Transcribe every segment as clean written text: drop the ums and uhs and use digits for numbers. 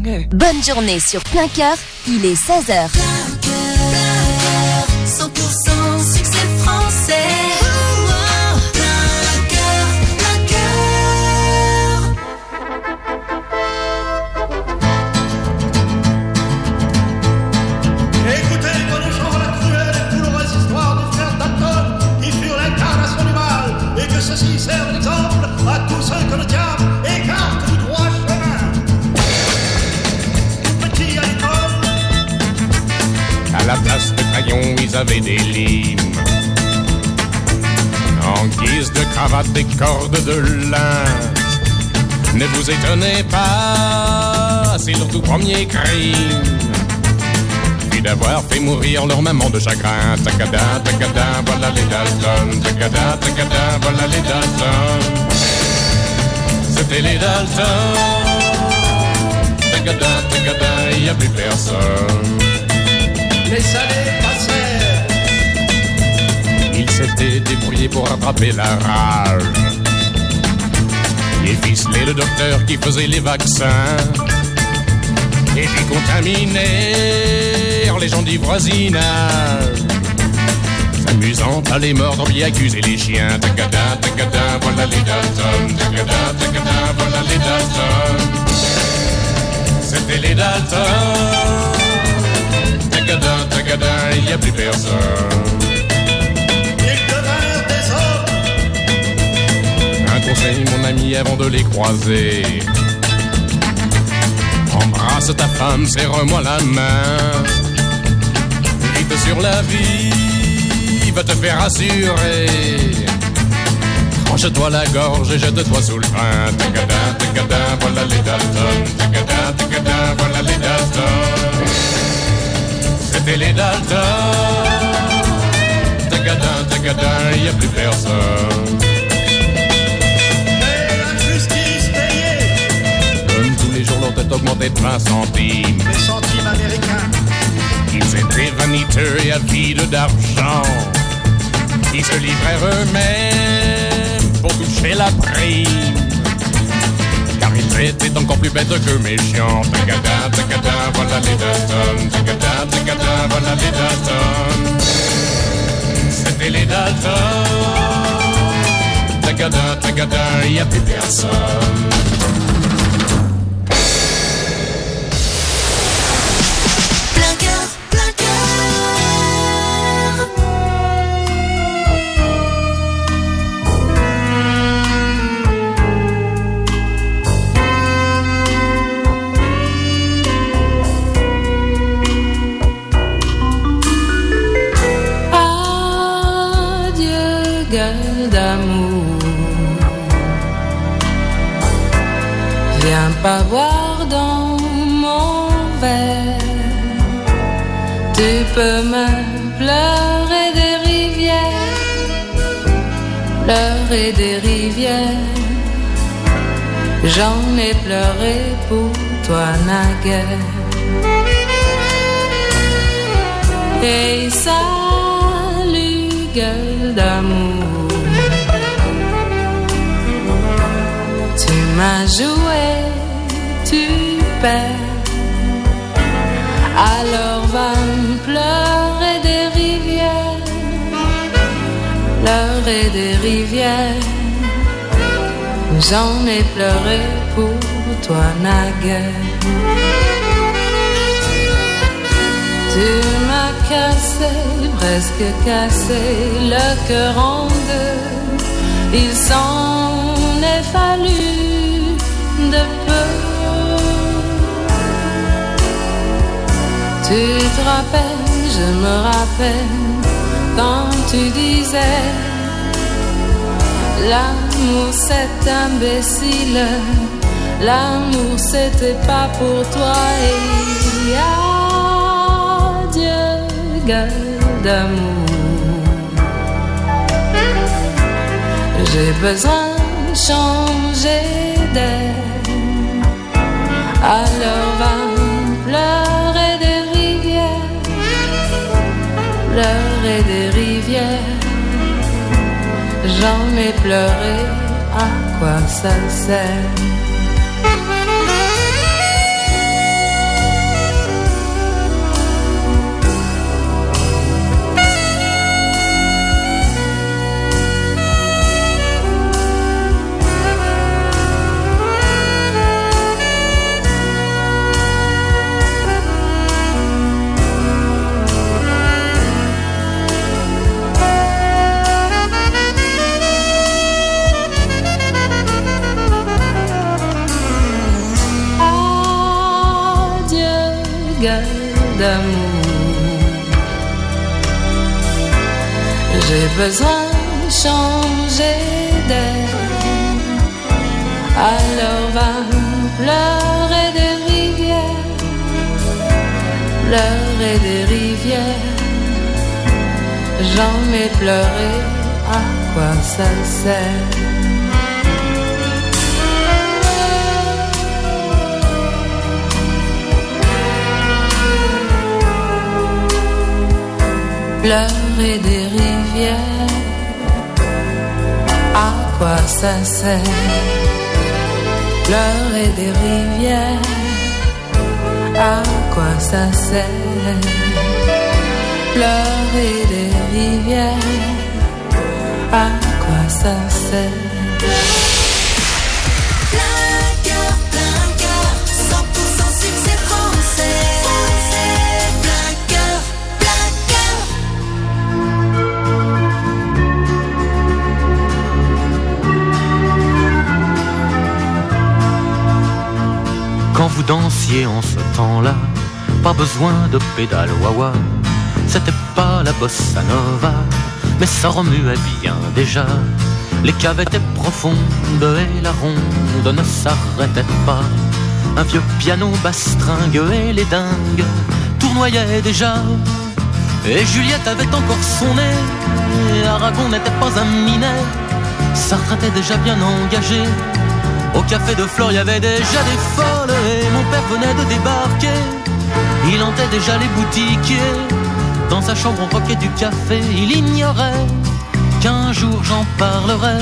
Bonne journée sur Plein Cœur, il est 16h. 100% succès français. Ceci sert d'exemple à tous ceux que le diable écarte du droit chemin. Petit à l'école, à la place de crayons, ils avaient des limes. En guise de cravate, des cordes de lin. Ne vous étonnez pas, c'est leur tout premier crime. Puis d'avoir fait mourir leur maman de chagrin. Tacada, tacada, voilà les Dalton. Tacada, tacada, voilà les Dalton. C'était les Dalton. Tacada, tacada, y a plus personne. les salés passèrent. Ils s'étaient débrouillés pour attraper la rage. Et ficelé le docteur qui faisait les vaccins. Et puis contaminèrent les gens du voisinage. S'amusant à les mordre, puis accuser les chiens. Tacada, tacada, voilà les Dalton. Tacada, tacada, voilà les Dalton. C'était les Dalton. Tacada, tacada, il n'y a plus personne. Ils devinrent des hommes. Un conseil, mon ami, avant de les croiser. Embrasse ta femme, serre-moi la main. Vite sur la vie, va te faire assurer. Tranche-toi la gorge et jette-toi sous le pain. Tacada, tacada, voilà les Dalton. Tacada, tacada, voilà les Dalton. C'était les Dalton. Tacada, tacada, il n'y a plus personne. Leur tête augmentait de 20 centimes. Les centimes américains. Ils étaient vaniteux et avides d'argent. Ils se livrèrent eux-mêmes pour toucher la prime. Car ils étaient encore plus bêtes que méchants. Tacada, tacada, voilà les Dalton. Tacada, tacada, voilà les Dalton. C'était les Dalton. Tacada, tacada, y a plus personne. Viens pas boire dans mon verre. Tu peux me pleurer des rivières, pleurer des rivières. J'en ai pleuré pour toi naguère. Et salut gueule d'amour. Tu m'as joué, tu perds. Alors va me pleurer des rivières, pleurer des rivières. J'en ai pleuré pour toi naguère. Tu m'as cassé, presque cassé le cœur en deux. Il s'en est fallu de peu. Tu te rappelles, je me rappelle, quand tu disais l'amour c'est imbécile, l'amour c'était pas pour toi. Et adieu gueule d'amour. J'ai besoin de changer d'air. Alors va pleurer des rivières, pleurer des rivières. J'en ai pleuré, à quoi ça sert? d'amour. J'ai besoin de changer d'air. Alors va pleurer des rivières, pleurer des rivières. J'en ai pleuré, à quoi ça sert? Pleurer des rivières, à quoi ça sert? Pleurer des rivières, à quoi ça sert? Pleurer des rivières, à quoi ça sert? Plein cœur, 100% succès français. Plein cœur, plein cœur. Quand vous dansiez en ce temps-là, pas besoin de pédale wah-wah. C'était pas la bossa nova, mais ça remuait bien déjà. Les caves étaient profondes et la ronde ne s'arrêtait pas. Un vieux piano bastringue et les dingues tournoyaient déjà. Et Juliette avait encore son nez, Aragon n'était pas un minet. Sartre était déjà bien engagé. Au café de Flore, il y avait déjà des folles. Et mon père venait de débarquer, il hantait déjà les boutiquiers. Dans sa chambre on croquait du café, il ignorait qu'un jour j'en parlerai.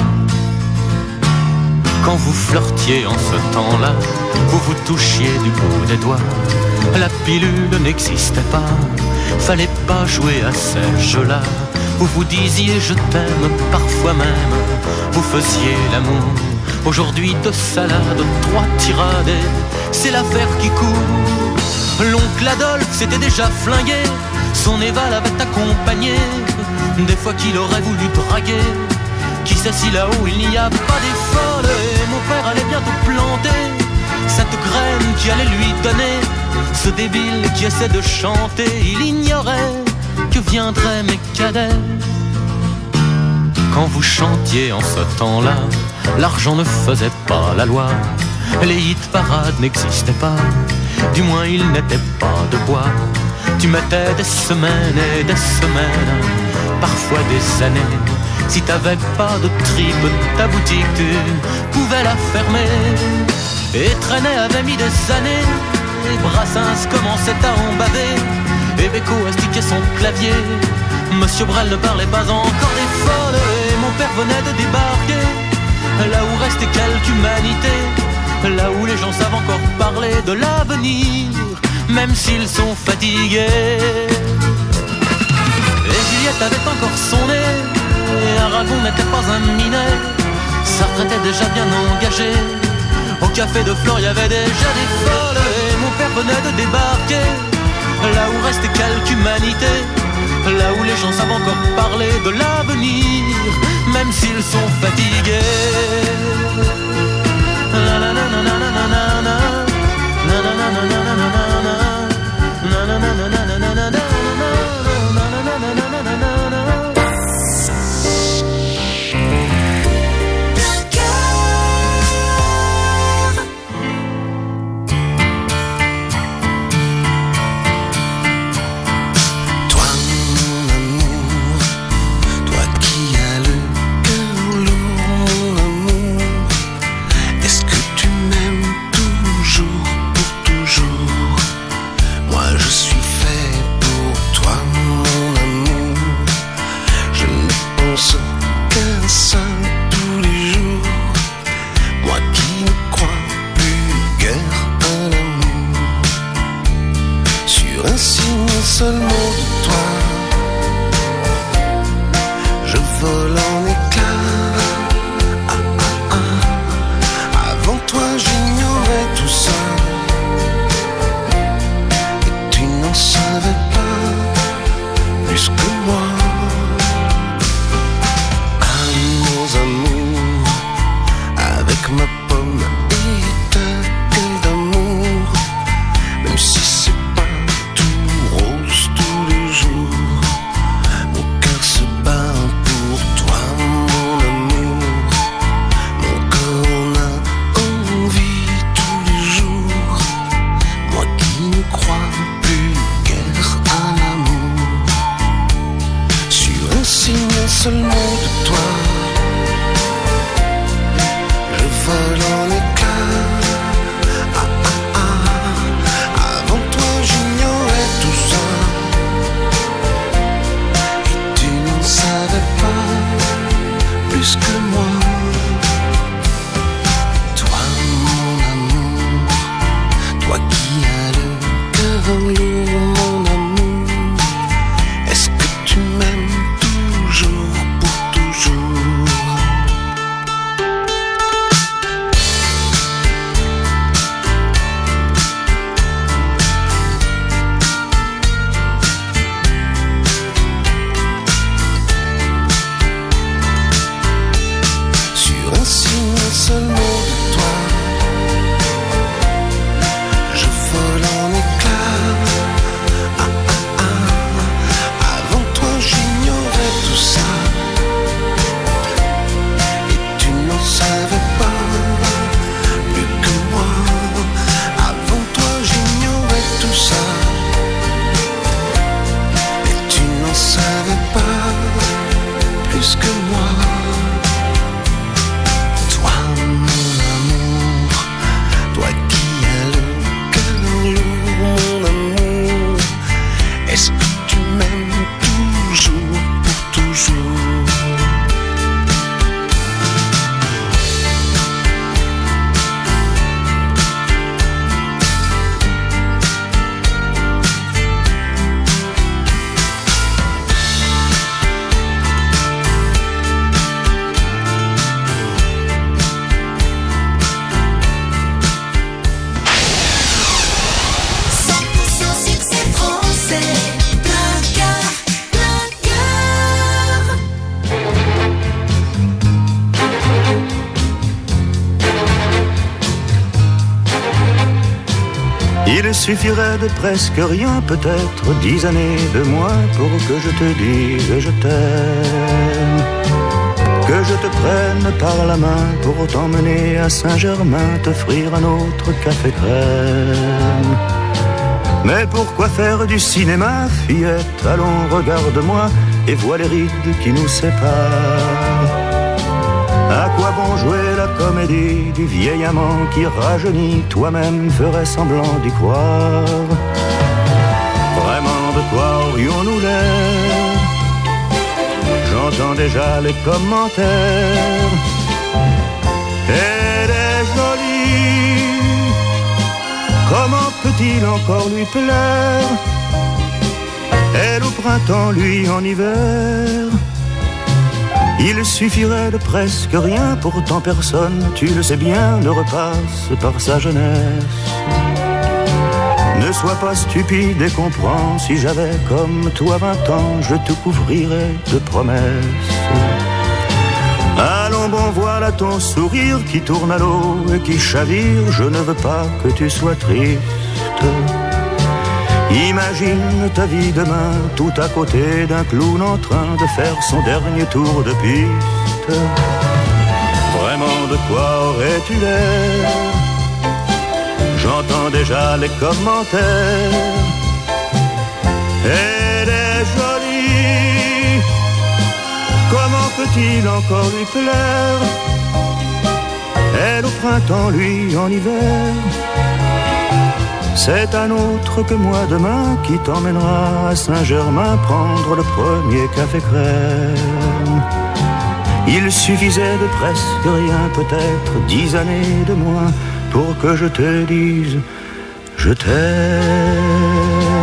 Quand vous flirtiez en ce temps-là, vous vous touchiez du bout des doigts. La pilule n'existait pas, fallait pas jouer à ces jeux-là. Vous vous disiez je t'aime, parfois même vous faisiez l'amour. Aujourd'hui 2 salades, 3 tirades, c'est l'affaire qui court. L'oncle Adolphe s'était déjà flingué, son Eva l'avait accompagné. Des fois qu'il aurait voulu draguer, qui sait si là-haut il n'y a pas des folles. Et mon père allait bientôt planter cette graine qui allait lui donner ce débile qui essaie de chanter. Il ignorait que viendraient mes cadets. Quand vous chantiez en ce temps-là, l'argent ne faisait pas la loi. Les hit-parades n'existaient pas, du moins ils n'étaient pas de bois. Tu mettais des semaines et des semaines, parfois des années. Si t'avais pas de tripe, ta boutique tu pouvais la fermer. Et Trenet avait mis des années, et Brassens commençait à en baver. Et Beko astiquait son clavier, Monsieur Brel ne parlait pas encore des folles. Et mon père venait de débarquer, là où restait quelque humanité, là où les gens savent encore parler de l'avenir, même s'ils sont fatigués. Et Juliette avait encore son nez, et Aragon n'était pas un minet. Sartre était déjà bien engagé, au café de Flore il y avait déjà des folles. Et mon père venait de débarquer, là où reste quelque humanité, là où les gens savent encore parler de l'avenir, même s'ils sont fatigués. La la la la la la la la. Na na na na na na na na. Na na na na na na na na na. Na na na na na na na na. Toi mon amour, toi qui as le cœur lourd, mon amour, est-ce que tu m'aimes toujours pour toujours? Moi je suis fait pour toi mon amour, je ne pense qu'à ça tous les jours. Moi qui ne crois plus guère à l'amour, sur un signe seulement de toi, je vole en éclats. Ah, ah, ah. Avant toi j'ignorais tout ça, et tu n'en savais pas plus que moi. Amours, amours, avec ma pomme et ta gueule d'amour, même si c'est pas cœur lourd, mon amour. Est-ce que tu m'aimes toujours pour toujours? Sur un signe, un seul mot de toi, je vole en éclats. Ah, ah, ah. Avant toi j'ignorais tout ça, et tu n'en savais pas plus que moi. Avant toi j'ignorais tout ça, et tu n'en savais pas plus que moi. Toi mon amour, toi qui as le cœur lourd, mon amour. Est-ce que tu m'aimes toujours pour toujours? Succès français, plein cœur, plein cœur. Il suffirait de presque rien, peut-être 10 années de moins pour que je te dise je t'aime. Que je te prenne par la main pour t'emmener à Saint-Germain, t'offrir un autre café crème. Mais pourquoi faire du cinéma, fillette? Allons, regarde-moi et vois les rides qui nous séparent. À quoi bon jouer la comédie du vieil amant qui rajeunit? Toi-même ferais semblant d'y croire. Vraiment, de quoi aurions-nous l'air? J'entends déjà les commentaires. Elle est jolie, comment peut-il encore lui plaire? Elle au printemps, lui en hiver. Il suffirait de presque rien, pourtant personne, tu le sais bien, ne repasse par sa jeunesse. Ne sois pas stupide et comprends, si j'avais comme toi 20 ans, je te couvrirais de promesses. Allons bon, voilà ton sourire qui tourne à l'eau et qui chavire, je ne veux pas que tu sois triste. Imagine ta vie demain, tout à côté d'un clown en train de faire son dernier tour de piste. Vraiment, de quoi aurais-tu l'air? J'entends déjà les commentaires. Elle est jolie, comment peut-il encore lui plaire? Elle au printemps, lui en hiver. C'est un autre que moi demain qui t'emmènera à Saint-Germain prendre le premier café crème. Il suffisait de presque rien, peut-être 10 années de moins, pour que je te dise je t'aime.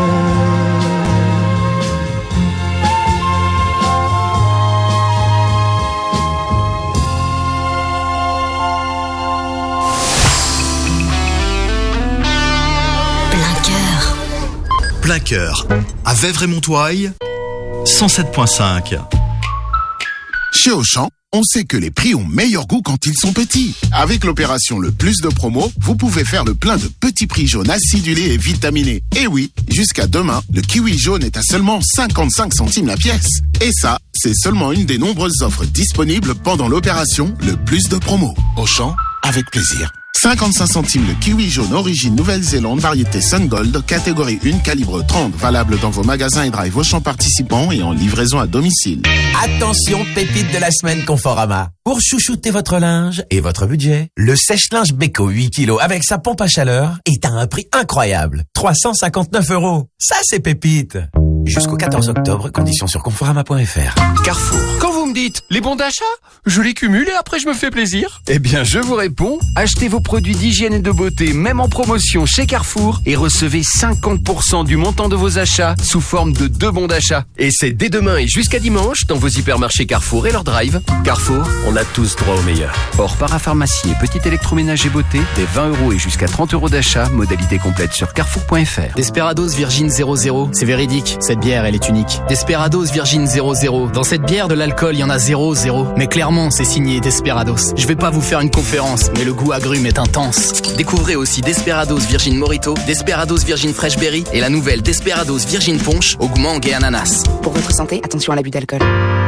Plein cœur, à Vèvres-et-Montoil, 107.5. Chez Auchan, on sait que les prix ont meilleur goût quand ils sont petits. Avec l'opération Le Plus de Promo, vous pouvez faire le plein de petits prix jaunes acidulés et vitaminés. Et oui, jusqu'à demain, le kiwi jaune est à seulement 55 centimes la pièce. Et ça, c'est seulement une des nombreuses offres disponibles pendant l'opération Le Plus de Promo. Auchan, avec plaisir. 55 centimes le kiwi jaune origine Nouvelle-Zélande, variété Sun Gold, catégorie 1, calibre 30, valable dans vos magasins et drive Auchan participants et en livraison à domicile. Attention, pépite de la semaine Conforama. Pour chouchouter votre linge et votre budget, le sèche-linge Beko 8 kg avec sa pompe à chaleur est à un prix incroyable. 359 €. Ça, c'est pépite. Jusqu'au 14 octobre, conditions sur conforama.fr. Carrefour. Quand vous me dites les bons d'achat, je les cumule et après je me fais plaisir. Eh bien, je vous réponds, achetez vos produits d'hygiène et de beauté, même en promotion chez Carrefour, et recevez 50% du montant de vos achats sous forme de 2 bons d'achat. Et c'est dès demain et jusqu'à dimanche dans vos hypermarchés Carrefour et leur drive. Carrefour, on a tous droit au meilleur. Hors parapharmacie et petit électroménager beauté, des 20 € et jusqu'à 30 € d'achat, modalité complète sur carrefour.fr. Desperados Virgin 00, c'est véridique, cette bière elle est unique. Desperados Virgin 00, dans cette bière de l'alcool il y en a 0,0. Mais clairement c'est signé Desperados. Je vais pas vous faire une conférence, mais le goût agrume est intense. Découvrez aussi Desperados Virgin Mojito, Desperados Virgin Fresh Berry et la nouvelle Desperados Virgin Punch au goût mangue et ananas. Pour votre santé, attention à l'abus d'alcool.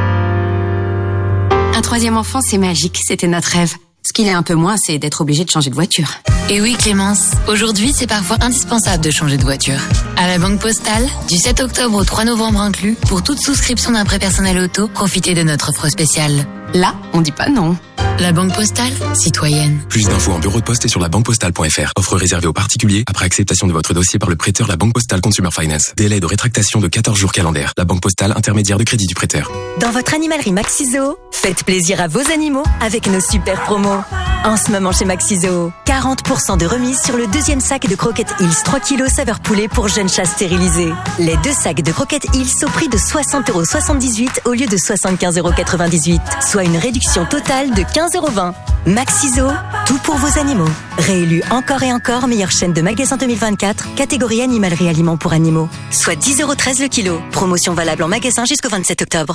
Un troisième enfant, c'est magique, c'était notre rêve. Ce qu'il est un peu moins, c'est d'être obligé de changer de voiture. Et oui Clémence, aujourd'hui c'est parfois indispensable de changer de voiture. À la Banque Postale, du 7 octobre au 3 novembre inclus, pour toute souscription d'un prêt personnel auto, profitez de notre offre spéciale. Là, on dit pas non. La Banque Postale, citoyenne. Plus d'infos en bureau de poste et sur labanquepostale.fr. Offre réservée aux particuliers après acceptation de votre dossier par le prêteur La Banque Postale Consumer Finance. Délai de rétractation de 14 jours calendaires. La Banque Postale, intermédiaire de crédit du prêteur. Dans votre animalerie Maxi-Zoo, faites plaisir à vos animaux avec nos super promos. En ce moment chez Maxi-Zoo, 40% de remise sur le deuxième sac de croquettes Hills 3 kg saveur poulet pour jeunes chats stérilisés. Les 2 sacs de croquettes Hills au prix de 60,78 € au lieu de 75,98 €, soit une réduction totale de 15,20 €. Maxi-Zoo, tout pour vos animaux. Réélu encore et encore meilleure chaîne de magasins 2024, catégorie animalerie aliments pour animaux. Soit 10,13 € le kilo. Promotion valable en magasin jusqu'au 27 octobre.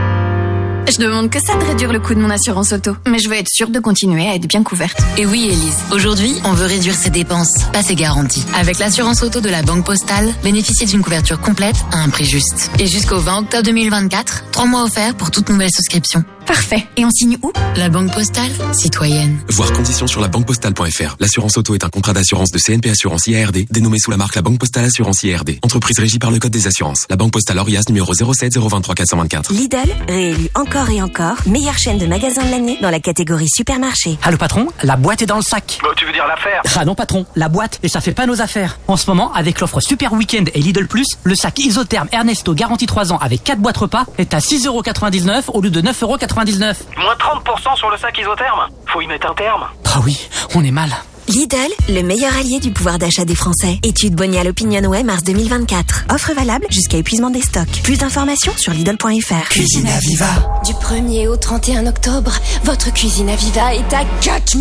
Je demande que ça de réduire le coût de mon assurance auto, mais je veux être sûre de continuer à être bien couverte. Et oui Élise, aujourd'hui on veut réduire ses dépenses, pas ses garanties. Avec l'assurance auto de la Banque Postale, bénéficiez d'une couverture complète à un prix juste. Et jusqu'au 20 octobre 2024, 3 mois offerts pour toute nouvelle souscription. Parfait. Et on signe où? La Banque Postale, citoyenne. Voir conditions sur labanquepostale.fr. L'assurance auto est un contrat d'assurance de CNP Assurance IARD, dénommé sous la marque La Banque Postale Assurance IARD. Entreprise régie par le Code des assurances. La Banque Postale Orias numéro 07 023 424. Lidl, réélu encore et encore, meilleure chaîne de magasins de l'année dans la catégorie supermarché. Allô patron, la boîte est dans le sac. Bah, tu veux dire l'affaire? Ah non patron, la boîte, et ça fait pas nos affaires. En ce moment, avec l'offre Super Weekend et Lidl Plus, le sac isotherme Ernesto garantie 3 ans avec 4 boîtes repas est à 6,99 € au lieu de 9,99 €. Moins 30% sur le sac isotherme? Faut y mettre un terme. Ah oui, on est mal. Lidl, le meilleur allié du pouvoir d'achat des Français. Étude Bonial Opinionway mars 2024. Offre valable jusqu'à épuisement des stocks. Plus d'informations sur Lidl.fr. Cuisine Aviva. Du 1er au 31 octobre, votre Cuisine Aviva est à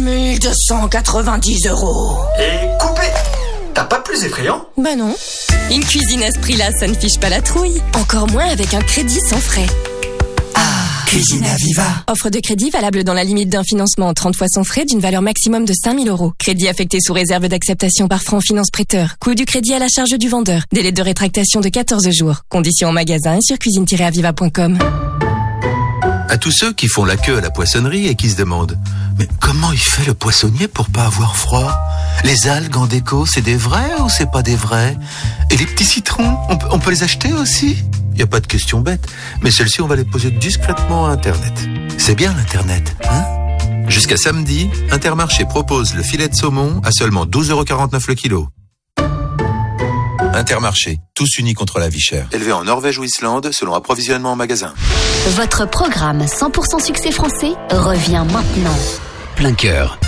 4290 €. Et coupé. T'as pas plus effrayant? Bah non. Une cuisine à ce prix-là, ça ne fiche pas la trouille. Encore moins avec un crédit sans frais. Cuisine Aviva. Offre de crédit valable dans la limite d'un financement en 30 fois sans frais d'une valeur maximum de 5 000 €. Crédit affecté sous réserve d'acceptation par Franc Finance Prêteur. Coût du crédit à la charge du vendeur. Délai de rétractation de 14 jours. Conditions en magasin et sur cuisine-aviva.com. À tous ceux qui font la queue à la poissonnerie et qui se demandent « Mais comment il fait le poissonnier pour pas avoir froid? Les algues en déco, c'est des vrais ou c'est pas des vrais? Et les petits citrons, on peut les acheter aussi ?» Il n'y a pas de question bête, mais celles-ci, on va les poser discrètement à Internet. C'est bien l'Internet, hein? Jusqu'à samedi, Intermarché propose le filet de saumon à seulement 12,49 € le kilo. Intermarché, tous unis contre la vie chère. Élevé en Norvège ou Islande, selon approvisionnement en magasin. Votre programme 100% succès français revient maintenant. Plein cœur.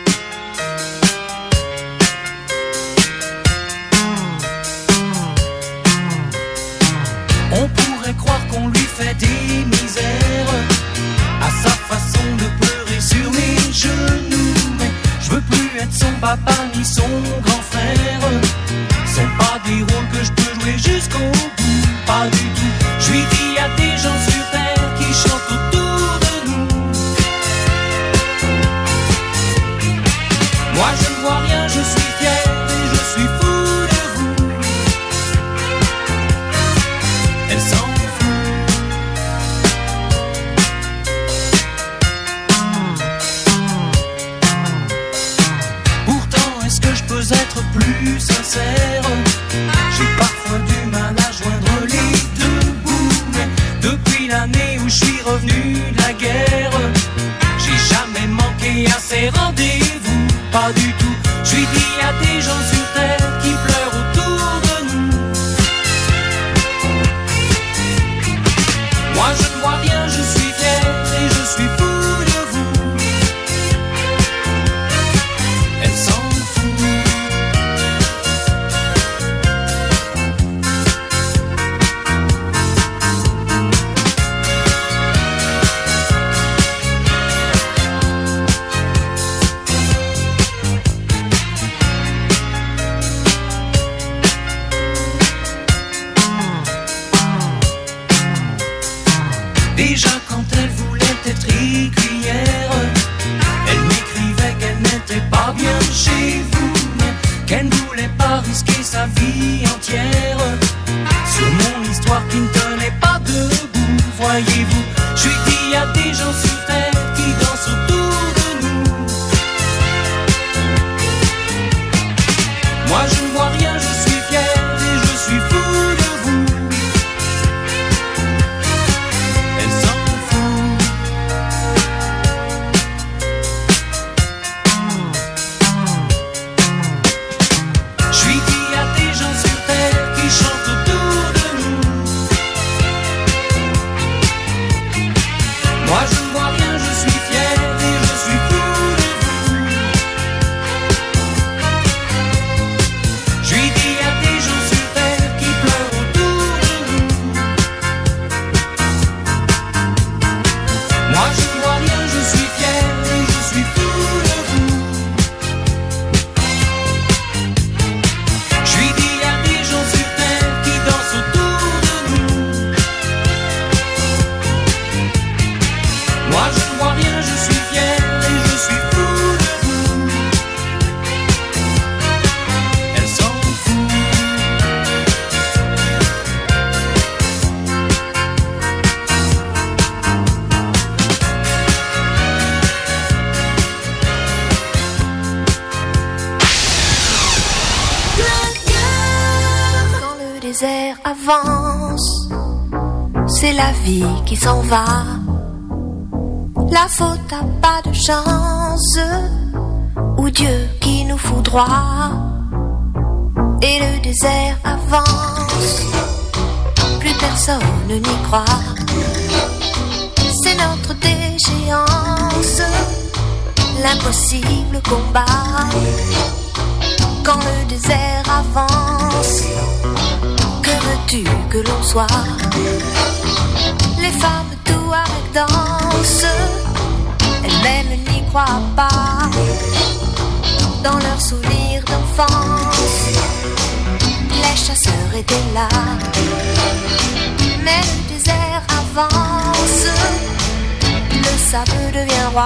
On pourrait croire qu'on lui fait des misères à sa façon de pleurer sur mes genoux. Mais je veux plus être son papa ni son grand frère. C'est pas des rôles que je peux jouer jusqu'au bout, pas du tout. Je lui dis à des gens sur terre qui chantent autour de nous. Moi je ne vois rien, je suis fier et je suis fou de vous. Elle s'en être plus sincère. J'ai parfois du mal à joindre les deux bouts, mais depuis l'année où je suis revenu de la guerre, j'ai jamais manqué à ces rendez-vous, pas du tout. Je lui dis à des gens sur terre qui pleurent autour de nous. raconter sa vie entière sur mon histoire qui ne tenait pas debout. Voyez-vous, je lui dis y a des gens sur terre qui dansent autour de nous. Moi je ne vois rien, je suis fier et je suis fou de vous. Elle s'en fout. Je lui dis y a des gens sur terre qui chantent autour de nous. Moi je ne vois rien, je suis fier et je suis fou de vous. Je lui dis y a des gens sur terre qui pleurent autour de nous. Moi je ne vois rien, je suis fier et je suis fou de vous. Je lui dis y a des gens sur terre qui dansent autour de nous. Moi je ne vois rien, je suis fier et je suis fou de vous. Elle s'en fout. Quand le désert avance, c'est la vie qui s'en va. La faute n'a pas de chance, ou Dieu qui nous fout droit. Et le désert avance, plus personne n'y croit. C'est notre déchéance, l'impossible combat. Quand le désert avance, que veux-tu que l'on soit? Les femmes touareg dansent, elles-mêmes n'y croient pas. Dans leurs souvenirs d'enfance, les chasseurs étaient là. Mais le désert avance, le sable devient roi.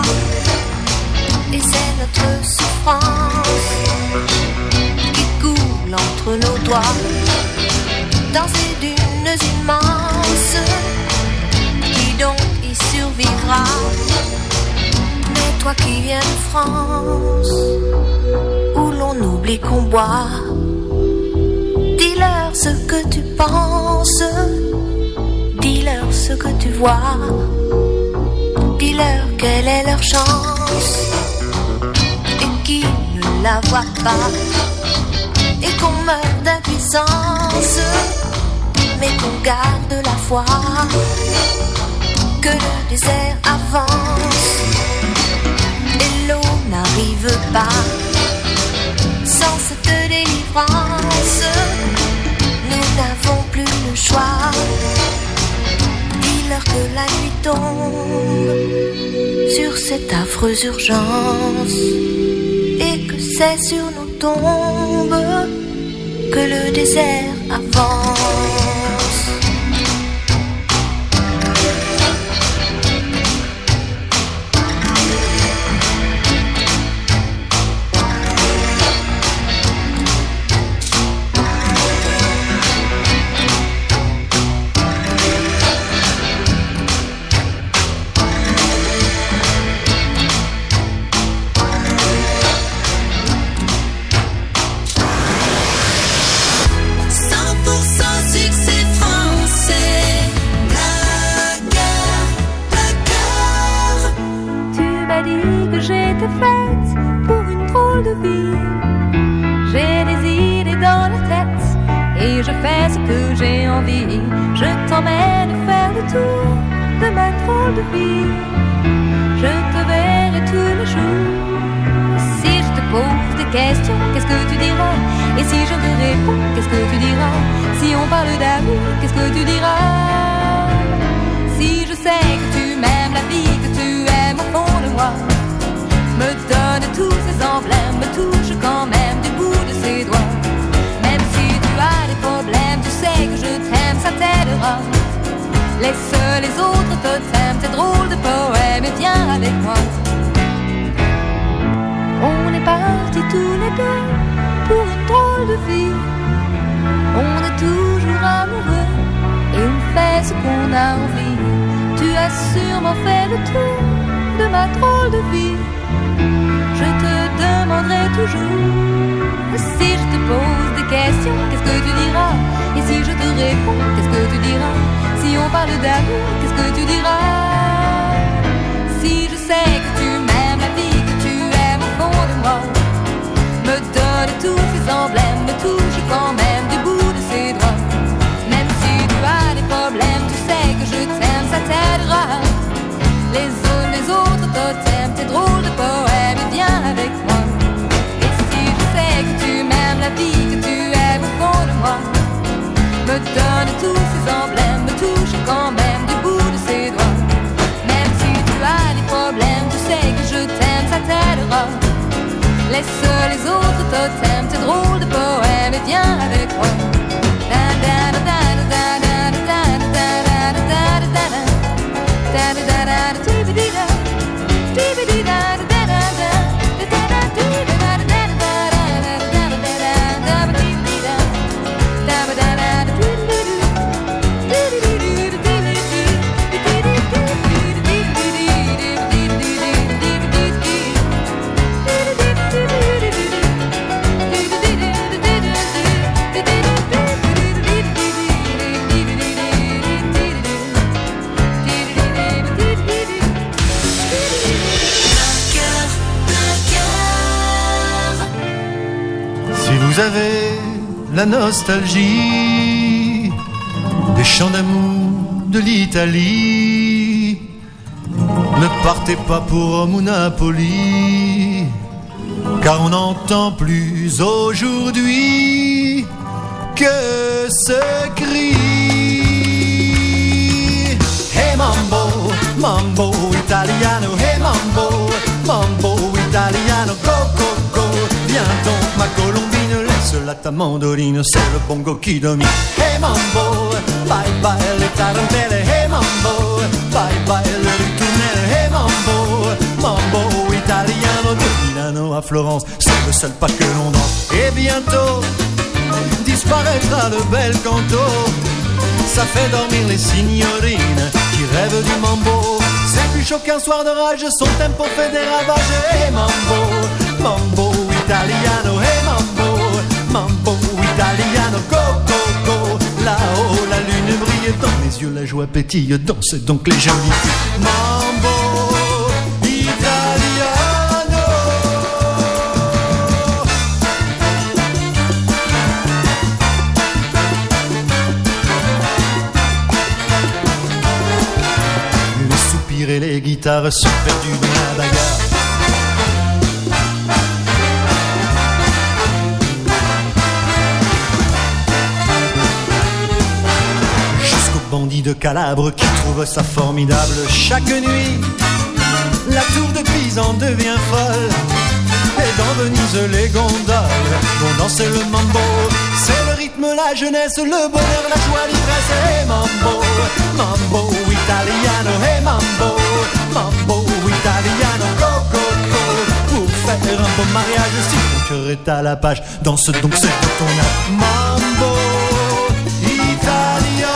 Et c'est notre souffrance qui coule entre nos doigts. Dans ces dunes immenses, qui donc y survivra? Mais toi qui viens de France, où l'on oublie qu'on boit, dis-leur ce que tu penses, dis-leur ce que tu vois, dis-leur quelle est leur chance, et qui ne la voit pas, et qu'on meurt d'impuissance, mais qu'on garde la foi, que le désert avance, et l'eau n'arrive pas. Sans cette délivrance, nous n'avons plus le choix. Dis-leur que la nuit tombe sur cette affreuse urgence, et que c'est sur nos tombes que le désert avance. Laisse les autres totems, tes drôles de poèmes, et viens avec moi. On est partis tous les deux pour une drôle de vie. On est toujours amoureux et on fait ce qu'on a envie. Tu as sûrement fait le tour de ma drôle de vie. Je te demanderai toujours, si je te pose des questions, qu'est-ce que tu diras? Et si je te réponds, qu'est-ce que tu diras? Si on parle d'amour, qu'est-ce que tu diras? Si je sais que tu m'aimes la vie, que tu aimes au fond de moi, me donne tous ces emblèmes, me touche quand même du bout de ses doigts. Même si tu as des problèmes, tu sais que je t'aime, ça t'aidera. Les autres totems, tes drôles de poèmes, et viens avec moi. Et si je sais que tu m'aimes la vie, que tu aimes au fond de moi, me donne tous ces emblèmes, me touche quand même du bout de ses doigts. Même si tu as des problèmes, tu sais que je t'aime, ça t'aidera. Laisse les autres totems, tes drôles de poèmes, et viens avec moi. Vous avez la nostalgie des chants d'amour de l'Italie. Ne partez pas pour Rome ou Napoli, car on n'entend plus aujourd'hui que ce cri. Hey mambo, mambo italiano, hey mambo, mambo italiano, go go go, viens donc ma colombine. La ta mandolino, c'est le bongo qui domine. Hey mambo, bye bye le tarantelle. Hey mambo, bye bye le ritornelle. Hey mambo, mambo italiano de Milano à Florence, c'est le seul pas que l'on danse. Et bientôt disparaîtra le bel canto, ça fait dormir les signorines qui rêvent du mambo. C'est plus chaud qu'un soir de rage, son tempo fait des ravages. Hey mambo, mambo italiano. Hey mambo, mambo italiano, go go go. Là-haut la lune brille, dans les yeux la joie pétille, dansez donc les jolies filles. Mambo italiano. Les soupirs et les guitares sont perdus dans la bagarre. Bandit de Calabre qui trouve ça formidable. Chaque nuit, la tour de Pise en devient folle. Et dans Venise, les gondoles vont danser le mambo. C'est le rythme, la jeunesse, le bonheur, la joie, l'ivresse. Hey mambo, mambo italiano. Hey mambo, mambo italiano. Go, go, go. Pour faire un beau mariage, si ton cœur est à la page, danse donc, c'est de ton âge. Mambo italiano.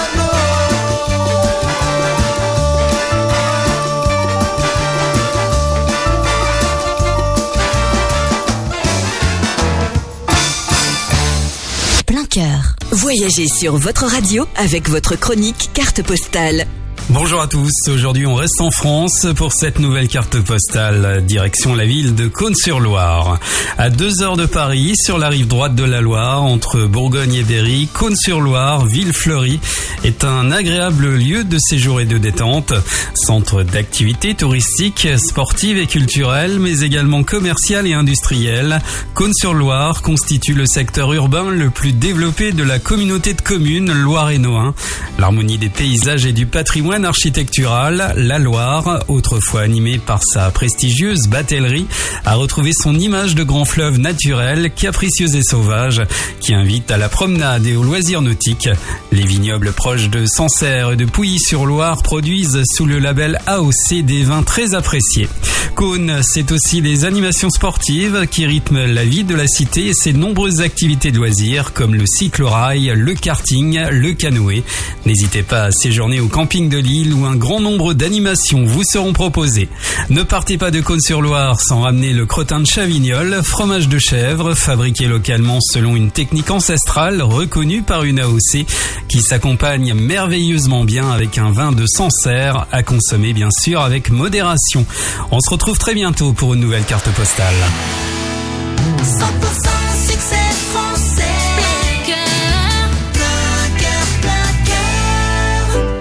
Voyagez sur votre radio avec votre chronique carte postale. Bonjour à tous, aujourd'hui on reste en France pour cette nouvelle carte postale, direction la ville de Cosne-sur-Loire. À 2 heures de Paris, sur la rive droite de la Loire, entre Bourgogne et Berry, Cosne-sur-Loire, ville fleurie, est un agréable lieu de séjour et de détente. Centre d'activités touristiques, sportives et culturelles, mais également commerciales et industrielles. Cosne-sur-Loire constitue le secteur urbain le plus développé de la communauté de communes Loire-et-Nohain. L'harmonie des paysages et du patrimoine patrimoine architectural, la Loire, autrefois animée par sa prestigieuse batellerie, a retrouvé son image de grand fleuve naturel, capricieux et sauvage, qui invite à la promenade et aux loisirs nautiques. Les vignobles proches de Sancerre et de Pouilly-sur-Loire produisent sous le label AOC des vins très appréciés. Cône, c'est aussi des animations sportives qui rythment la vie de la cité et ses nombreuses activités de loisirs comme le cycle-rail, le karting, le canoë. N'hésitez pas à séjourner au camping de l'île où un grand nombre d'animations vous seront proposées. Ne partez pas de Cône-sur-Loire sans ramener le crottin de Chavignol, fromage de chèvre, fabriqué localement selon une technique ancestrale reconnue par une AOC qui s'accompagne merveilleusement bien avec un vin de Sancerre à consommer bien sûr avec modération. On se retrouve très bientôt pour une nouvelle carte postale. 100% succès français. Plein cœur, plein cœur, plein cœur.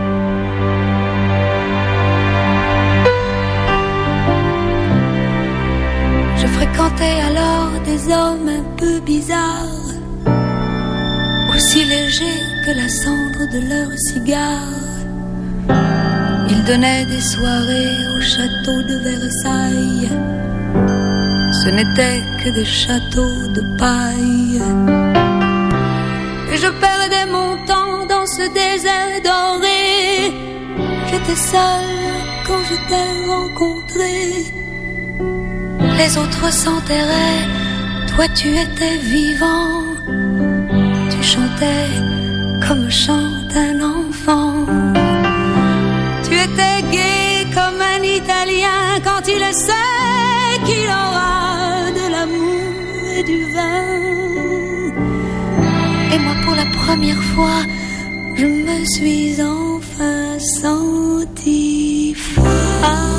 Je fréquentais alors des hommes un peu bizarres, aussi légers que la cendre de leur cigare. Ils donnaient des soirées au château de Versailles. Ce n'étaient que des châteaux de paille. Et je perdais mon temps dans ce désert doré. J'étais seule quand je t'ai rencontré. Les autres s'enterraient, toi tu étais vivant. Tu chantais comme chante un enfant. Tu étais gai comme un Italien quand il sait qu'il aura de l'amour et du vin. Et moi pour la première fois, je me suis enfin sentie femme.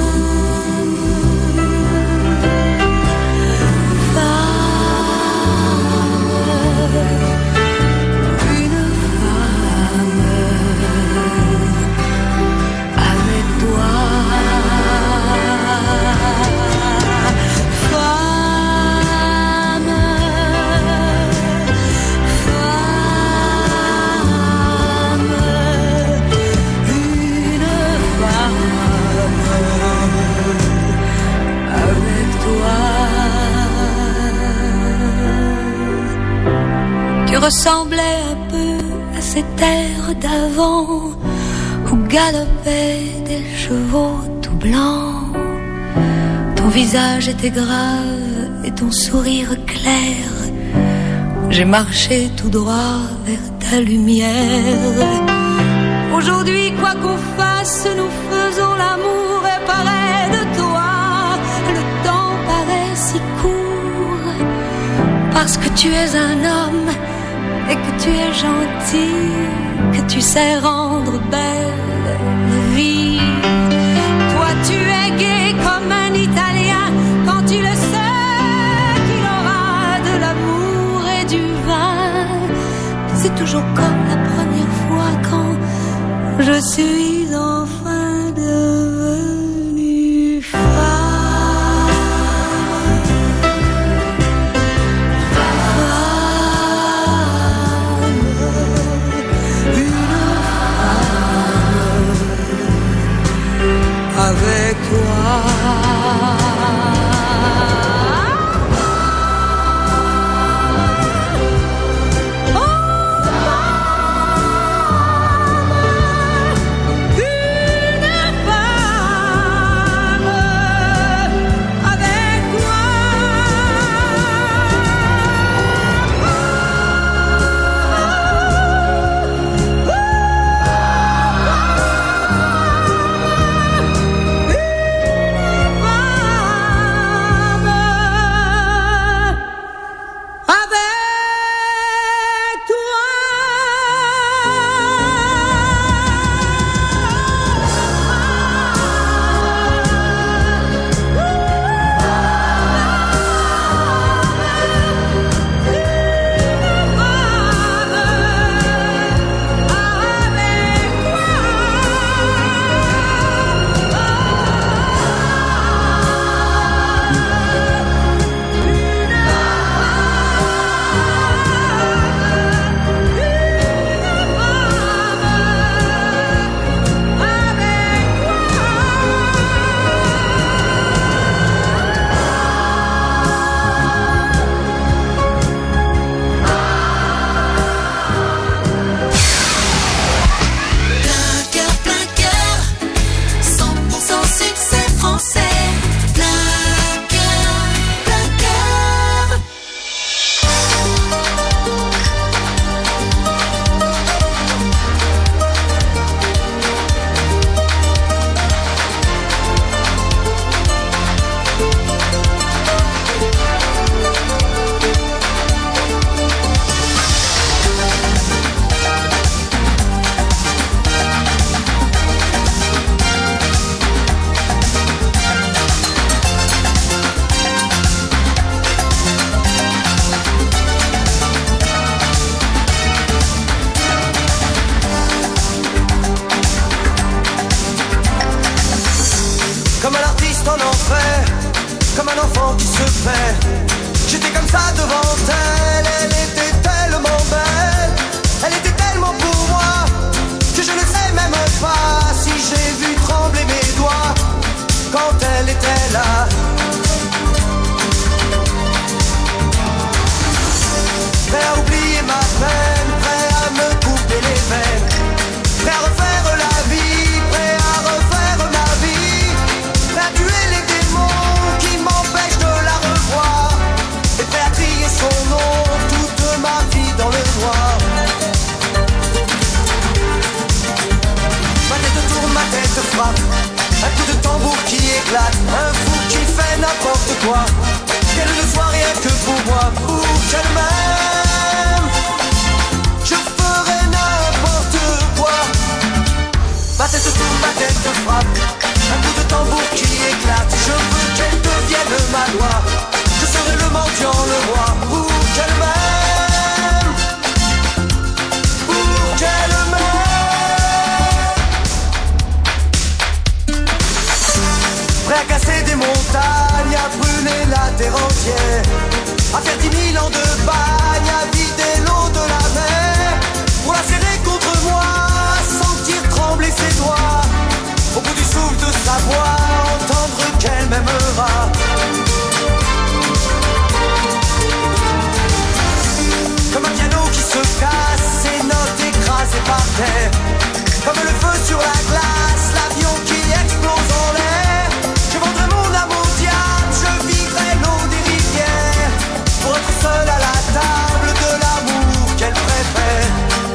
Tu ressemblais un peu à ces terres d'avant où galopaient des chevaux tout blancs. Ton visage était grave et ton sourire clair. J'ai marché tout droit vers ta lumière. Aujourd'hui, quoi qu'on fasse, nous faisons l'amour et pareil de toi. Le temps paraît si court parce que tu es un homme et que tu es gentil, que tu sais rendre belle la vie. Toi tu es gai comme un Italien quand tu le sais qu'il aura de l'amour et du vin. C'est toujours comme la première fois quand je suis enfin devenue femme. Avec toi. Oh, fait. J'étais comme ça devant elle, elle était tellement belle, elle était tellement pour moi, que je ne sais même pas si j'ai vu trembler mes doigts quand elle était là. Prêt à oublier ma peine, prêt à me couper les veines, prêt à refaire la vie, prêt à refaire ma vie, prêt à tuer les démons qui m'empêchent de la revoir, et prêt à crier son nom toute ma vie dans le noir. Ma tête tourne, ma tête frappe, un coup de tambour qui éclate, un fou qui fait n'importe quoi, qu'elle ne soit rien que pour moi, pour qu'elle m'aime, je ferai n'importe quoi. Ma tête tourne, ma tête frappe, un coup de tambour qui éclate, je veux qu'elle devienne ma loi, je serai le mendiant, le roi, pour qu'elle m'aime, pour qu'elle m'aime. Prêt à casser des montagnes, à brûler la terre entière, à faire 10 000 ans de bagne, à vider l'eau de la mer, pour la serrer contre moi, sentir trembler ses doigts, au bout du souffle de sa voix, entendre qu'elle m'aimera. Comme un piano qui se casse, ses notes écrasées par terre, comme le feu sur la glace, l'avion qui explose en l'air. Je vendrai mon âme au diable, je vivrai l'eau des rivières, pour être seul à la table de l'amour qu'elle préfère.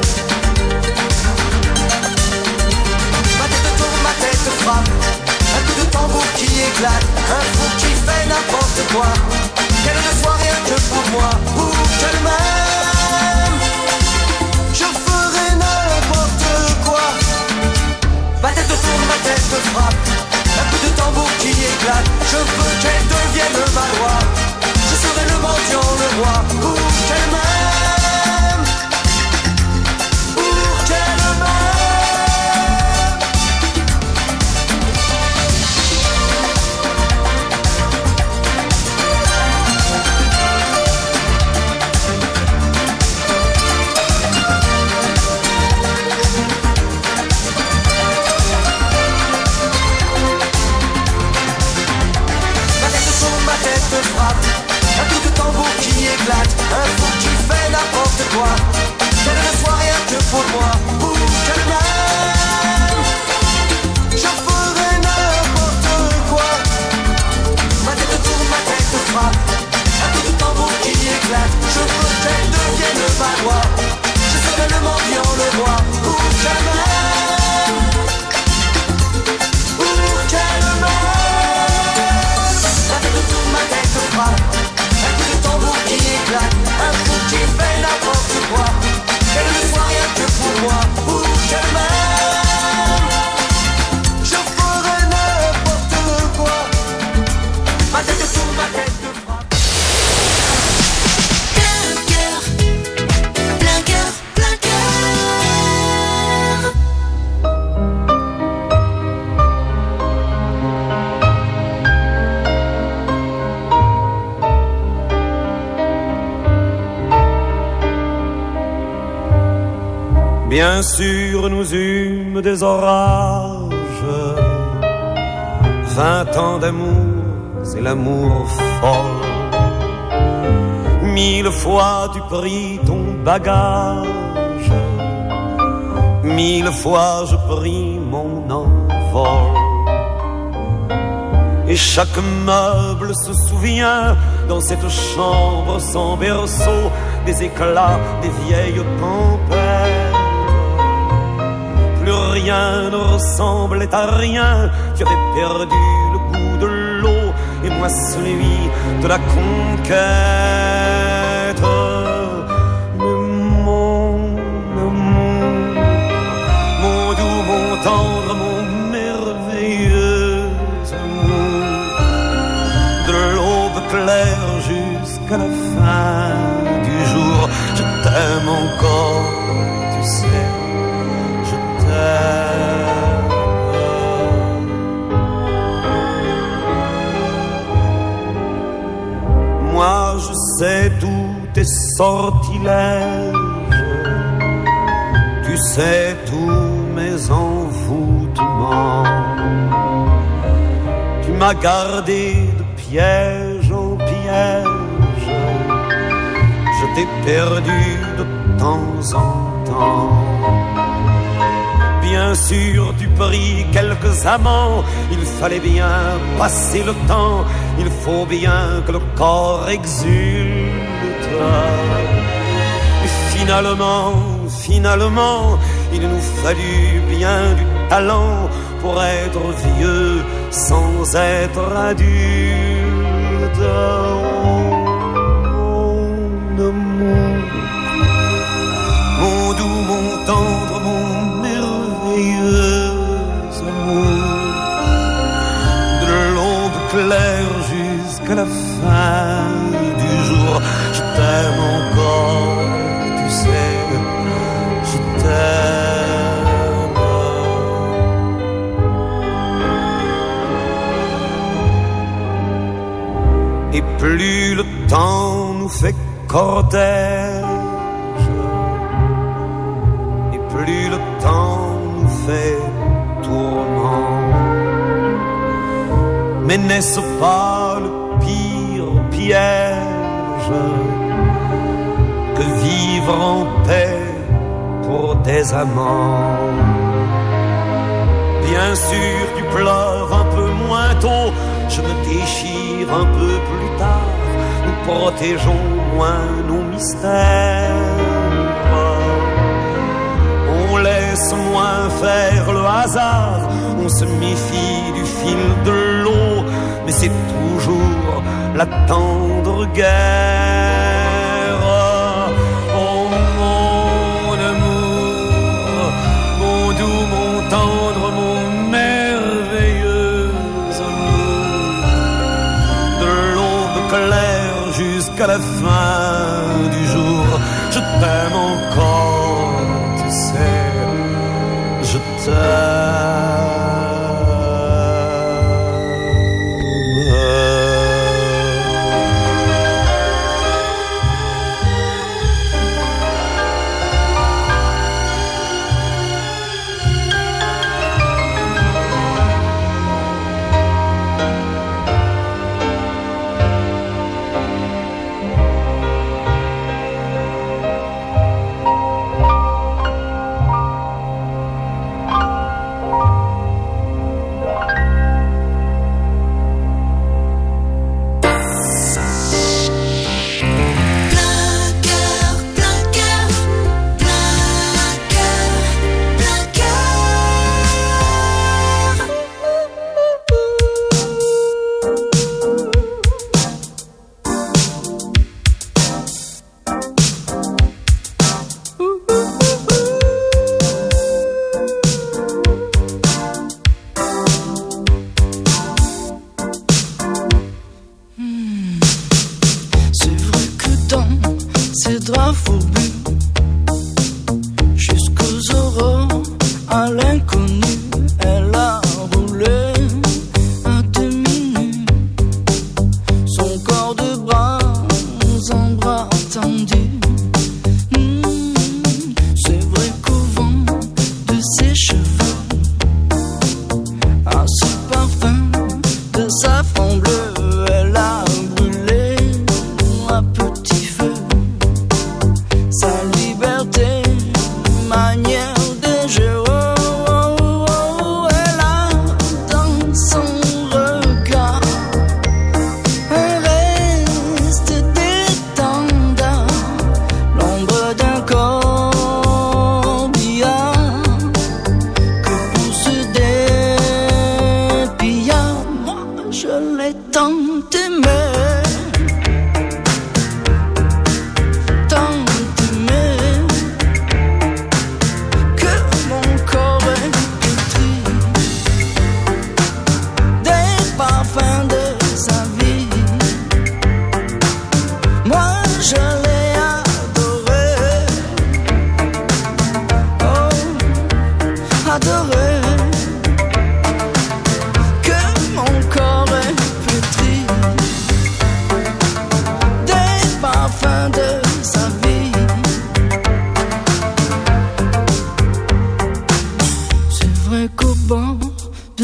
Ma tête tourne, ma tête frappe, un coup de tambour qui éclate, un fou qui fait n'importe quoi, qu'elle ne soit rien que pour moi, pour qu'elle m'aime, je ferai n'importe quoi. Ma tête tourne, ma tête frappe, un coup de tambour qui éclate, je veux qu'elle devienne ma loi, je serai le mendiant, le roi, pour qu'elle m'aime, pour qu'elle frappe, un coup de tambour qui éclate, un fou qui fait n'importe quoi, qu'elle ne soit rien que pour moi, pour qu'elle m'aime, je ferai n'importe quoi. Ma tête tourne, ma tête frappe, un coup de tambour qui éclate, je veux qu'elle devienne ma loi, je serai le mendiant, le roi, pour qu'elle m'aime, pour qu'elle m'aime. Ma tête frappe, un coup de tambour qui éclate, un fou qui fait n'importe quoi, qu'elle ne soit rien que pour moi, pour qu'elle m'aime, je ferai n'importe quoi. Ma tête tourne, ma tête frappe. Plein cœur, plein cœur, plein cœur. Bien sûr, nous eûmes des orages, 20 ans d'amour, c'est l'amour folle. 1000 fois tu pris ton bagage, 1000 fois je pris mon envol. Et chaque meuble se souvient dans cette chambre sans berceau des éclats des vieilles tempêtes. Plus rien ne ressemblait à rien, tu avais perdu le goût de l'eau et moi celui de la conquête. Mais mon amour, mon doux, mon tendre, mon merveilleux amour, de l'aube claire jusqu'à la fin du jour, je t'aime encore, tu sais. sortilèges. Tu sais tous mes envoûtements. Tu m'as gardé de piège en piège. Je t'ai perdu de temps en temps. Bien sûr, tu pris quelques amants. Il fallait bien passer le temps. Il faut bien que le corps exulte. Et finalement, il nous fallut bien du talent pour être vieux sans être adulte. Mon amour, mon doux, mon tendre, mon merveilleux amour, de l'aube claire jusqu'à la fin du jour, je t'aime encore, tu sais, je t'aime. Et plus le temps nous fait cortège, et plus le temps nous fait tourment. Mais n'est-ce pas le pire piège que vivre en paix pour des amants? Bien sûr, tu pleures un peu moins tôt, je me déchire un peu plus tard. Nous protégeons moins nos mystères. On laisse moins faire le hasard. On se méfie du fil de l'eau, mais c'est toujours la tendre guerre. Oh mon amour, mon doux, mon tendre, mon merveilleux amour, de l'aube claire jusqu'à la fin du jour, je t'aime encore, tu sais, je t'aime.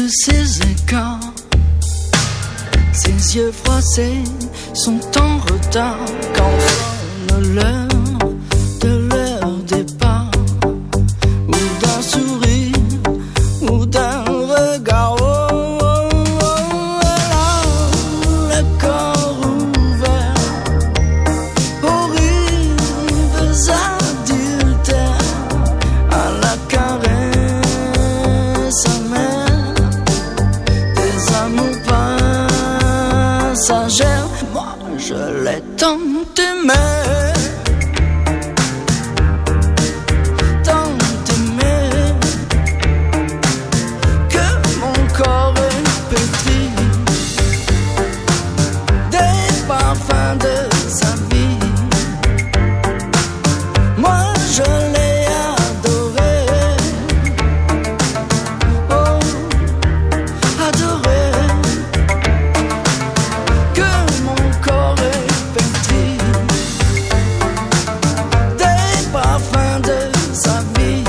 ses écarts. Ses yeux froissés sont en retard quand sonne l'heure de leur départ, ou d'un sourire, ou d'un regard. Oh, oh, oh, elle a le corps ouvert aux rives adultères, à la caresse amère des amours passagères. Moi je l'ai tant aimé, tant aimé, que mon corps est pétri des parfums de sa vie. Moi je l'ai adoré, oh, adoré, que mon corps est pétri des parfums de sa vie.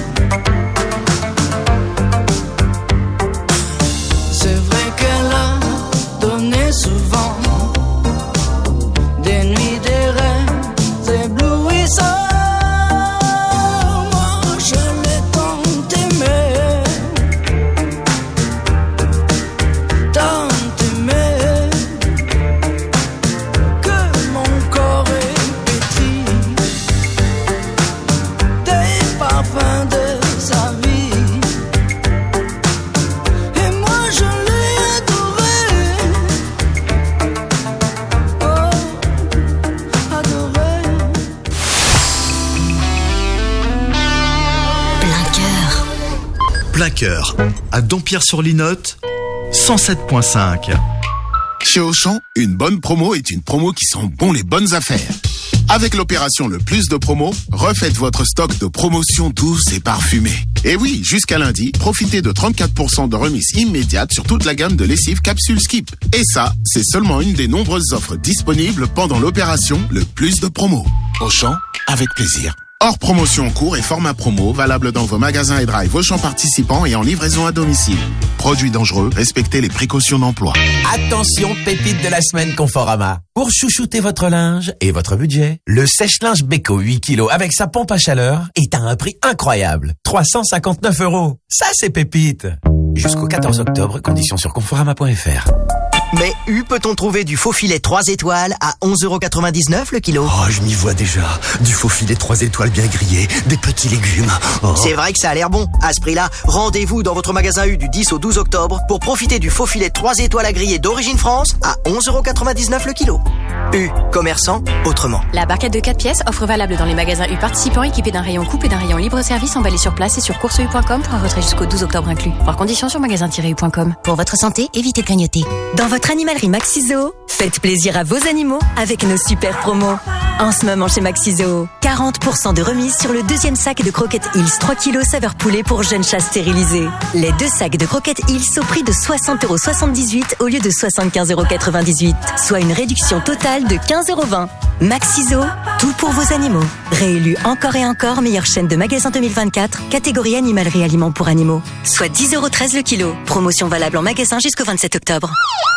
C'est vrai qu'elle a donné souvent des nuits, des rêves éblouissants. Moi je l'ai tant aimé, que mon corps est pétri des parfums de sa vie. Et moi je l'ai adoré, oh, adoré. Plein cœur, à Dompierre-sur-Linotte, 107.5. Chez Auchan, une bonne promo est une promo qui sent bon les bonnes affaires. Avec l'opération Le Plus de Promo, refaites votre stock de promotions douces et parfumées. Et oui, jusqu'à lundi, profitez de 34% de remise immédiate sur toute la gamme de lessive Capsule Skip. Et ça, c'est seulement une des nombreuses offres disponibles pendant l'opération Le Plus de Promo. Auchan, avec plaisir. Hors promotion en cours et format promo, valable dans vos magasins et drive Auchan participants et en livraison à domicile. Produits dangereux, respectez les précautions d'emploi. Attention, pépite de la semaine Conforama. Pour chouchouter votre linge et votre budget, le sèche-linge Beko 8 kg avec sa pompe à chaleur est à un prix incroyable. 359 €. Ça, c'est pépite. Jusqu'au 14 octobre, conditions sur conforama.fr. Mais peut-on trouver du faux filet 3 étoiles à 11,99 € le kilo? Oh, je m'y vois déjà. Du faux filet 3 étoiles bien grillé, des petits légumes. Oh. C'est vrai que ça a l'air bon. À ce prix-là, rendez-vous dans votre magasin U du 10 au 12 octobre pour profiter du faux filet 3 étoiles à griller d'origine France à 11,99 € le kilo. U, commerçant autrement. La barquette de 4 pièces, offre valable dans les magasins U participants équipés d'un rayon coupe et d'un rayon libre-service emballé sur place et sur courseu.com pour un retrait jusqu'au 12 octobre inclus. Voir conditions sur magasin-u.com. Pour votre santé, évitez de grignoter. Dans votre animalerie Maxizo, faites plaisir à vos animaux avec nos super promos. En ce moment chez Maxizo, 40% de remise sur le deuxième sac de croquettes Hills 3 kg saveur poulet pour jeunes chats stérilisés. Les 2 sacs de croquettes Hills au prix de 60,78 € au lieu de 75,98 €, soit une réduction totale de 15,20 €. Maxizo, tout pour vos animaux. Réélu encore et encore meilleure chaîne de magasins 2024, catégorie animalerie aliments pour animaux. Soit 10,13 € le kilo. Promotion valable en magasin jusqu'au 27 octobre.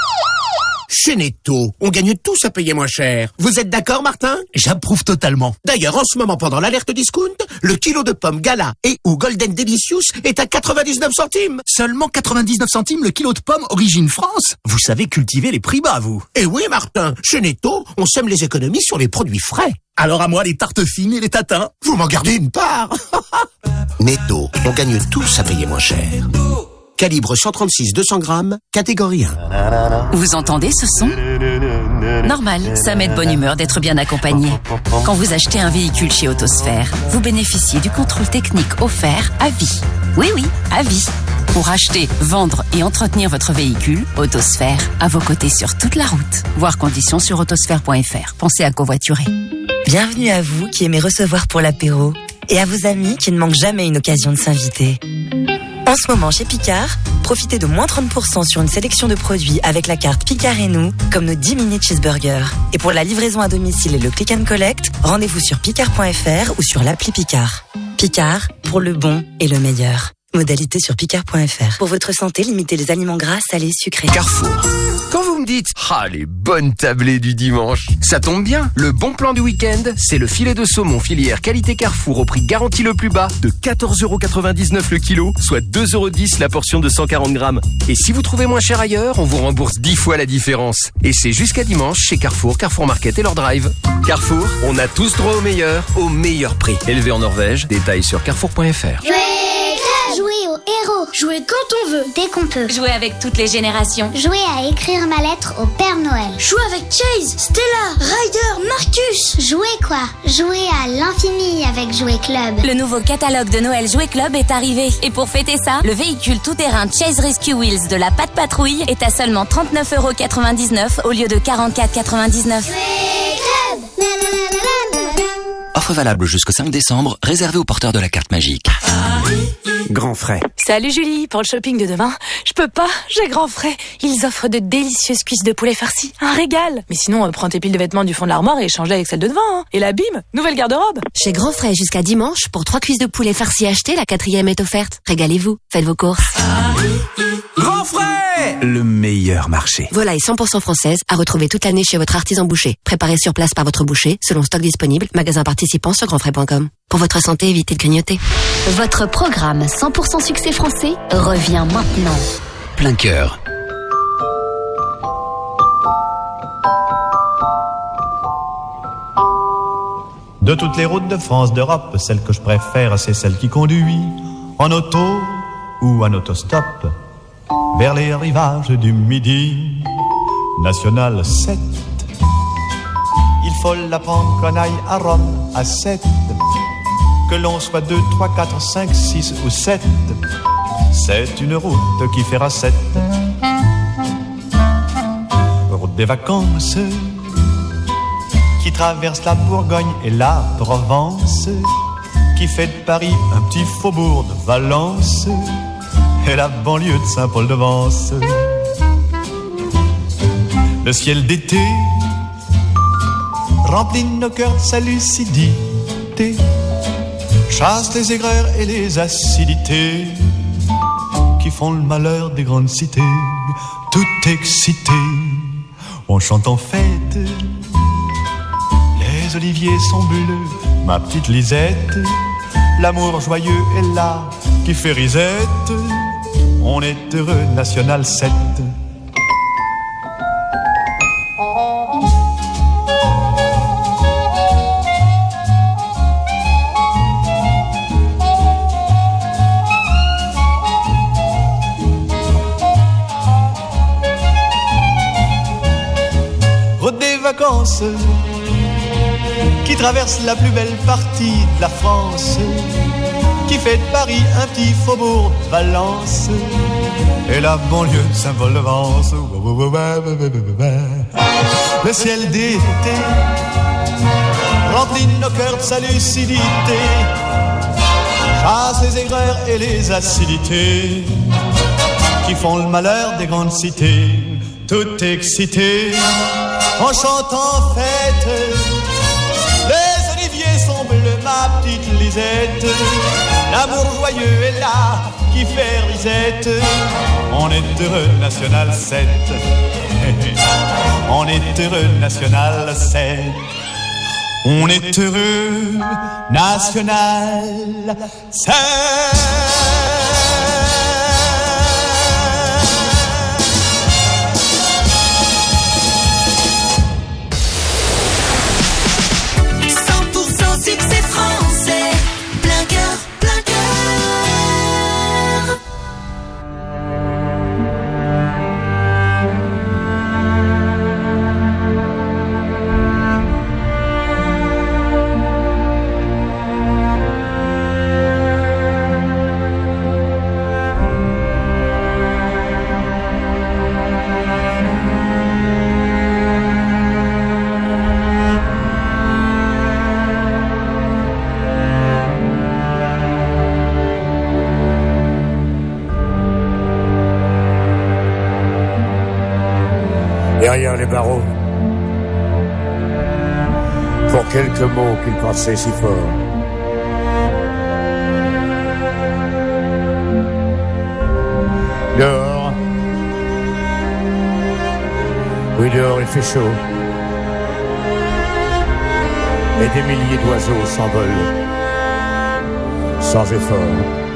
Chez Netto, on gagne tous à payer moins cher. Vous êtes d'accord, Martin? J'approuve totalement. D'ailleurs, en ce moment, pendant l'alerte discount, le kilo de pommes Gala et ou Golden Delicious est à 99 centimes. Seulement 99 centimes le kilo de pommes origine France. Vous savez cultiver les prix bas, vous. Eh oui, Martin, chez Netto, on sème les économies sur les produits frais. Alors à moi les tartes fines et les tatins. Vous m'en gardez une part. Netto, on gagne tous à payer moins cher. Calibre 136 200 grammes, catégorie 1. Vous entendez ce son? Normal, ça met de bonne humeur d'être bien accompagné. Quand vous achetez un véhicule chez Autosphère, vous bénéficiez du contrôle technique offert à vie. Oui, à vie. Pour acheter, vendre et entretenir votre véhicule, Autosphère, à vos côtés sur toute la route. Voir conditions sur autosphère.fr. Pensez à covoiturer. Bienvenue à vous qui aimez recevoir pour l'apéro et à vos amis qui ne manquent jamais une occasion de s'inviter. En ce moment chez Picard, profitez de moins 30% sur une sélection de produits avec la carte Picard et nous, comme nos 10 mini cheeseburgers. Et pour la livraison à domicile et le click and collect, rendez-vous sur picard.fr ou sur l'appli Picard. Picard, pour le bon et le meilleur. Modalité sur picard.fr. Pour votre santé, limitez les aliments gras, salés, sucrés. Carrefour. Quand vous me dites « Ah, les bonnes tablées du dimanche », ça tombe bien. Le bon plan du week-end, c'est le filet de saumon filière qualité Carrefour au prix garanti le plus bas de 14,99€ le kilo, soit 2,10€ la portion de 140 grammes. Et si vous trouvez moins cher ailleurs, on vous rembourse 10 fois la différence. Et c'est jusqu'à dimanche chez Carrefour, Carrefour Market et leur drive. Carrefour, on a tous droit au meilleur prix. Élevé en Norvège, détails sur carrefour.fr. Jouer au héros. Jouer quand on veut. Dès qu'on peut. Jouer avec toutes les générations. Jouer à écrire ma lettre au Père Noël. Jouer avec Chase, Stella, Ryder, Marcus. Jouer quoi? Jouer à l'infini avec Jouer Club. Le nouveau catalogue de Noël Jouer Club est arrivé. Et pour fêter ça, le véhicule tout-terrain Chase Rescue Wheels de la Patte Patrouille est à seulement 39,99€ au lieu de 44,99€. Jouer Club. Offre valable jusqu'au 5 décembre, réservée aux porteurs de la carte magique. Grand Frais. Salut Julie, pour le shopping de demain, je peux pas, j'ai Grand Frais. Ils offrent de délicieuses cuisses de poulet farcies, un régal. Mais sinon, prends tes piles de vêtements du fond de l'armoire et échange-les avec celles de devant. Hein. Et la bim, nouvelle garde-robe. Chez Grand Frais jusqu'à dimanche, pour 3 cuisses de poulet farcies achetées, la 4e est offerte. Régalez-vous, faites vos courses. Grand Frais, le meilleur marché. Volaille 100% française à retrouver toute l'année chez votre artisan boucher. Préparé sur place par votre boucher, selon stock disponible, magasin participant sur grandfrais.com. Pour votre santé, évitez de grignoter. Votre programme 100% succès français revient maintenant. Plein cœur. De toutes les routes de France, d'Europe, celle que je préfère, c'est celle qui conduit en auto ou en autostop vers les rivages du Midi. National 7. Il faut la prendre qu'on aille à Rome à 7. Que l'on soit 2, 3, 4, 5, 6 ou 7. C'est une route qui fera 7. Route des vacances qui traverse la Bourgogne et la Provence, qui fait de Paris un petit faubourg de Valence et la banlieue de Saint-Paul-de-Vence. Le ciel d'été remplit nos cœurs de sa lucidité, chasse les aigreurs et les acidités qui font le malheur des grandes cités. Tout excité, on chante en fête. Les oliviers sont bleus, ma petite Lisette. L'amour joyeux est là qui fait risette. On est heureux, National 7. Route des vacances qui traverse la plus belle partie de la France, qui fait de Paris un petit faubourg de Valence et la banlieue de Saint-Paul-de-Vence. Le ciel d'été remplit nos cœurs de sa lucidité, chasse les aigreurs et les acidités qui font le malheur des grandes cités. Tout excité, on chante en fête. Les oliviers sont bleus, ma petite Lisette. L'amour joyeux est là qui fait risette. On est heureux, National 7. On est heureux, National 7. On est heureux, National 7. Succès français, plein cœur, plein cœur. Derrière les barreaux, pour quelques mots qu'il pensait si fort. Oui, dehors il fait chaud. Et des milliers d'oiseaux s'envolent sans effort.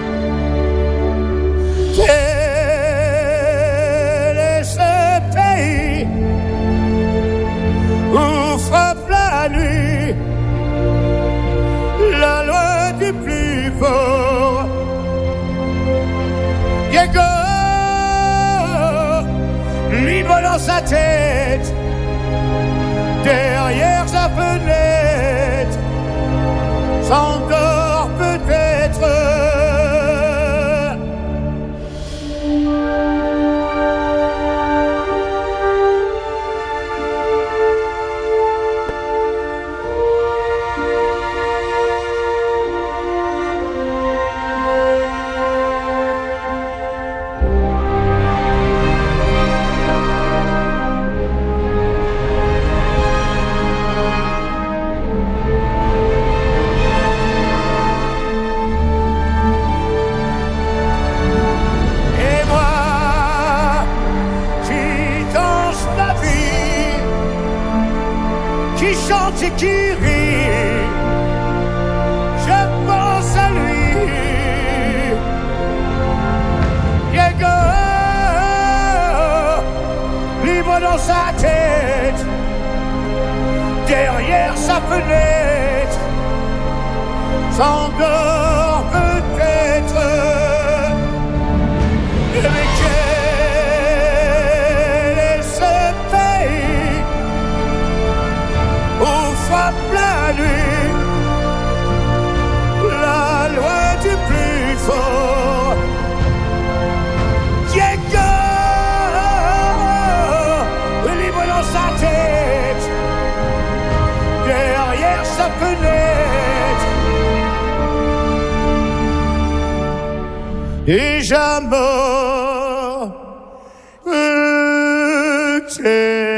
Quel est ce pays où frappe la nuit la loi du plus fort? Diego, libre dans sa tête, derrière sa fenêtre, s'endort peut-être. Et qui rit, je pense à lui. Diego, libre dans sa tête, derrière sa fenêtre, s'endort peut-être. Mais quel est ce pays où frappe la nuit la loi du plus fort? Diego, libre dans sa tête, derrière sa fenêtre, déjà mort peut-être.